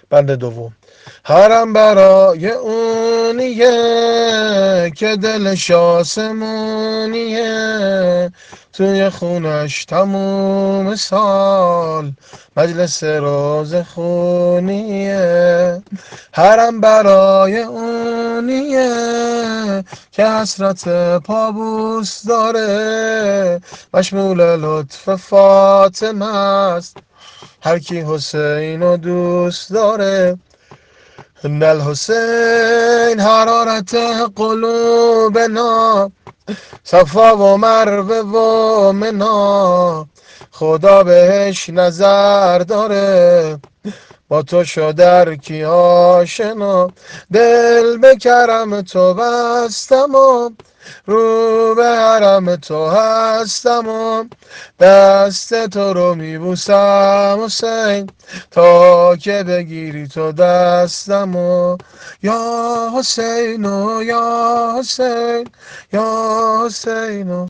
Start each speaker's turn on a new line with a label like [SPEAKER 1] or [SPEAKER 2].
[SPEAKER 1] بند دوم. هرم برای اونیه که دلش آسمونیه، توی خونش تموم سال مجلس روز خونیه. هرم برای اونیه که حسرت پابوس داره، مشمول لطف فاطمه است هر کی حسین رو دوست داره. ان الحسین حرارت قلوبنا، صفا و مروه و منا، خدا بهش نظر داره، با تو شد کی آشنا. دل به کرم تو بستم و رو به حرم تو هستم و دست تو رو میبوسم حسین، تا که بگیری تو دستم و یا حسین و یا حسین یا حسین.